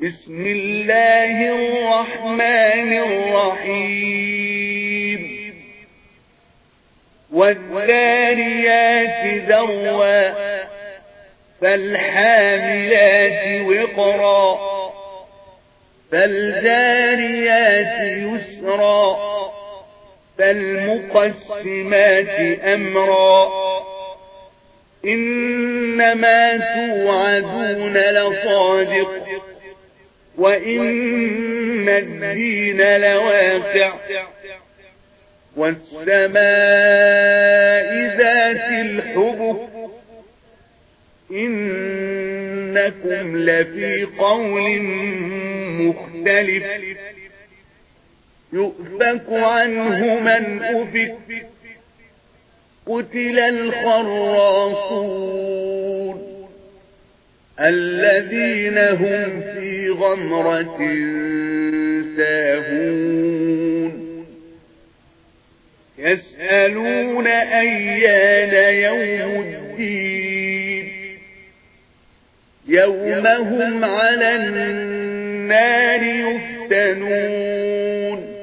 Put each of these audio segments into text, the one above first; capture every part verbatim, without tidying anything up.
بسم الله الرحمن الرحيم والذاريات ذروا فالحاملات وقرا فالجاريات يسرا فالمقسمات أمرا إنما توعدون لصادق وإن الدين لواقع والسماء ذات الحبك إنكم لفي قول مختلف يؤفك عنه من أفك قتل الخراصون الذين هم في غمرة ساهون يسألون أيان يوم الدين يوم هم على النار يفتنون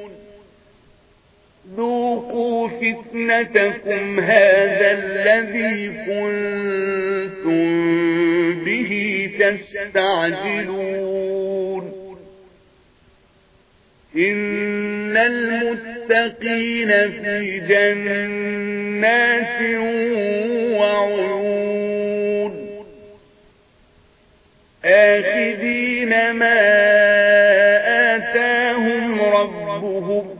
ذوقوا فتنتكم هذا الذي كنتم به تستعجلون إن المتقين في جنات وعيون آخذين ما آتاهم ربهم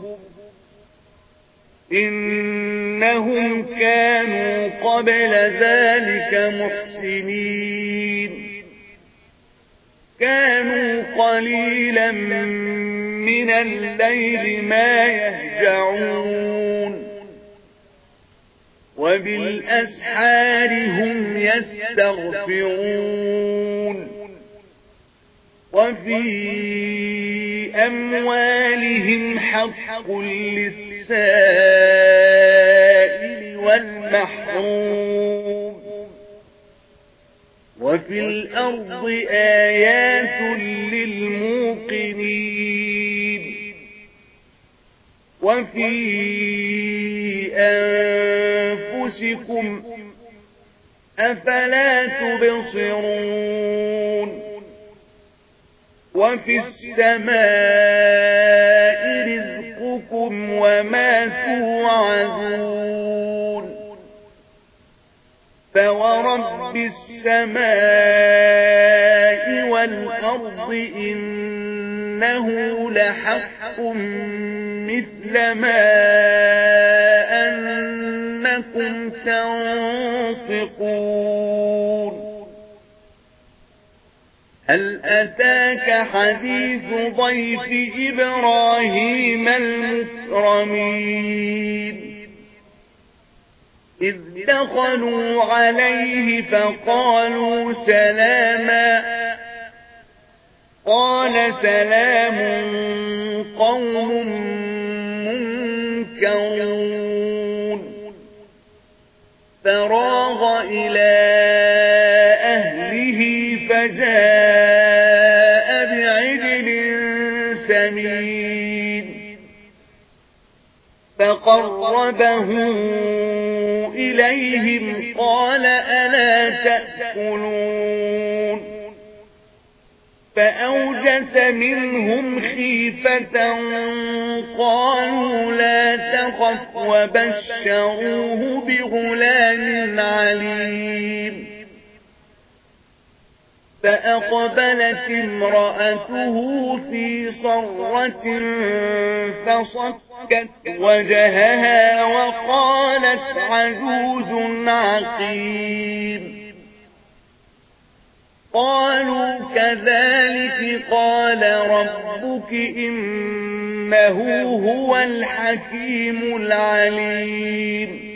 إنهم كانوا قبل ذلك محسنين كانوا قليلا من الليل ما يهجعون وبالأسحار هم يستغفرون وفي أموالهم حق للسائل والمحروم وفي الأرض آيات للموقنين وفي أنفسكم أفلا تبصرون وفي السماء رزقكم وما توعدون فورب السماء والأرض إنه لحق مثل ما أنكم تنطقون هل أتاك حديث ضيف إبراهيم المكرمين إذ دخلوا عليه فقالوا سلاما قال سلام قوم منكرون فراغ إلى أهله فجاء بعجل سمين فقربه إليهم قال ألا تأكلون فأوجس منهم خيفة قالوا لا تخف وبشروه بغلام عليم فأقبلت امرأته في صرة فصكت وجهها وقالت عجوز عقيم قالوا كذلك قال ربك إنه هو الحكيم العليم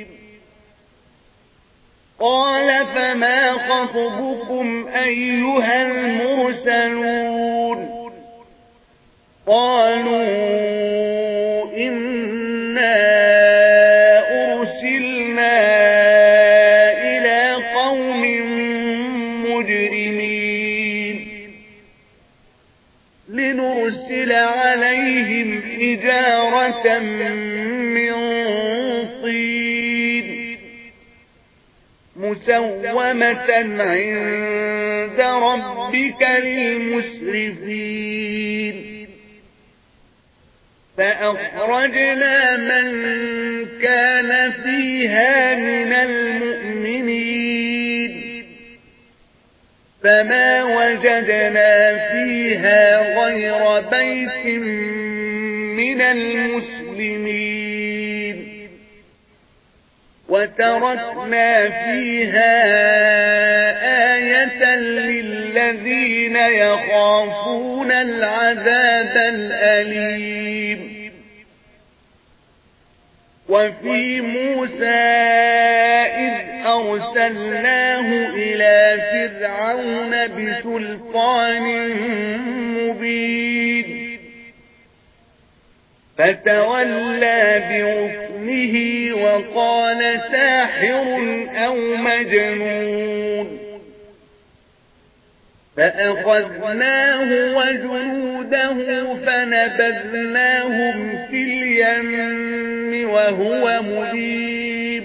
قال فما خطبكم أيها المرسلون قالوا إنا أرسلنا إلى قوم مجرمين لنرسل عليهم حجارة من طين مسومة عند ربك للمسرفين فأخرجنا من كان فيها من المؤمنين فما وجدنا فيها غير بيت من المسلمين وتركنا فيها آية للذين يخافون العذاب الأليم وفي موسى إذ أرسلناه إلى فرعون بسلطان مبين فتولى بركنه وقال ساحر أو مجنون فأخذناه وجنوده فنبذناهم في اليم وهو مليم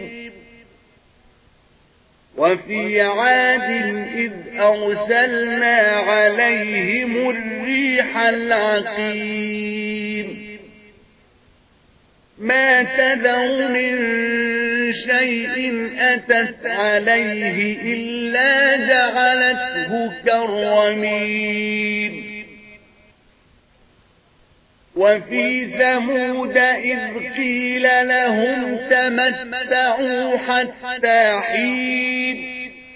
وفي عاد إذ أرسلنا عليهم الريح العقيم ما تذر من شيء أتت عليه إلا جعلته كالرميم وفي ثمود إذ قيل لهم تمتعوا حتى حين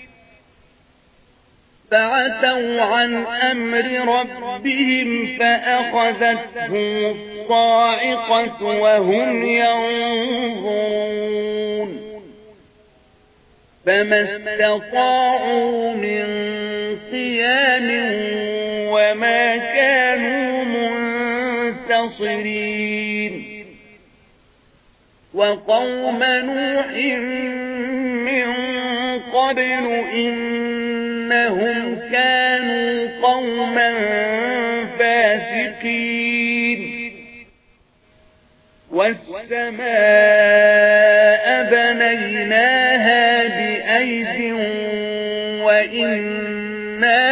فعتوا عن أمر ربهم فأخذتهم الصاعقة وهم ينظرون فما استطاعوا من قيام وما كانوا منتصرين وقوم نوح من قبل إنهم كانوا قوما فاسقين والسماء بنيناها بأيد وإنا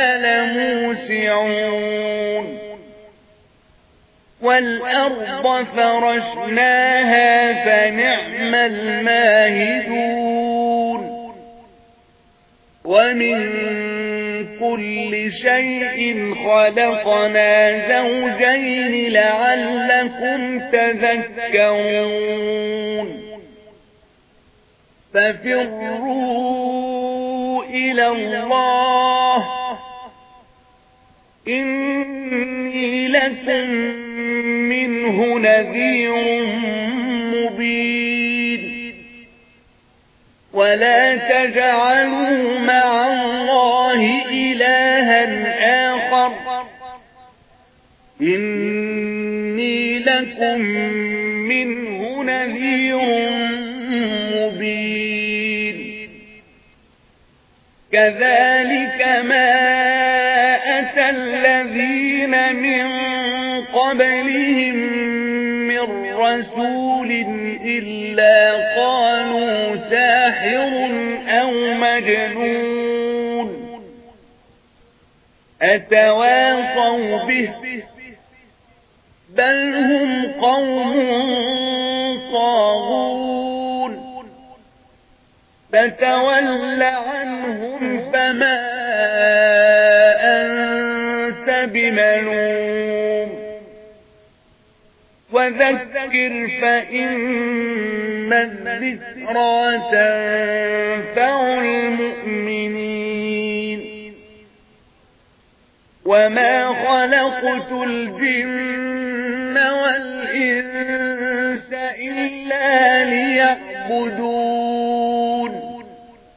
لموسعون والأرض فرشناها فنعم الماهدون ومن كل شيء خلقنا زوجين لعلكم تذكرون ففروا إلى الله إني لكم منه نذير مبين ولا تجعلوا مع الله إلها آخر إني لكم منه نذير مبين كذلك ما أتى الذين من قبلهم من رسول إلا قالوا ساحر أو مجنون أتواصوا به بل هم قوم طاغون فتول عنهم فما أنت بملوم وذكر فإن الذكرى تنفع المؤمنين وما خلقت الجن والإنس إلا ليعبدون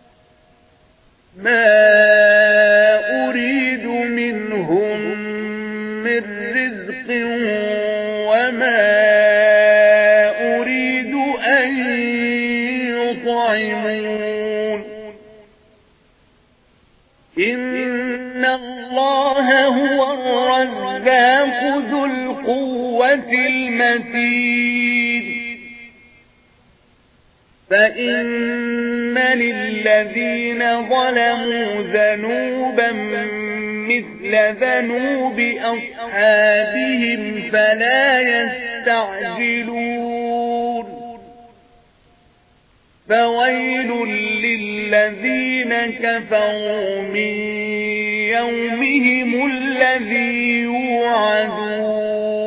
ما أريد منهم من رزق وما أريد أن يطعمون إن الله هو الرزاق الرزاق ذو القوة المتين فإن للذين ظلموا ذنوبا مثل ذنوب أصحابهم فلا يستعجلون فويل للذين كفروا من يومهم الذي يوعدون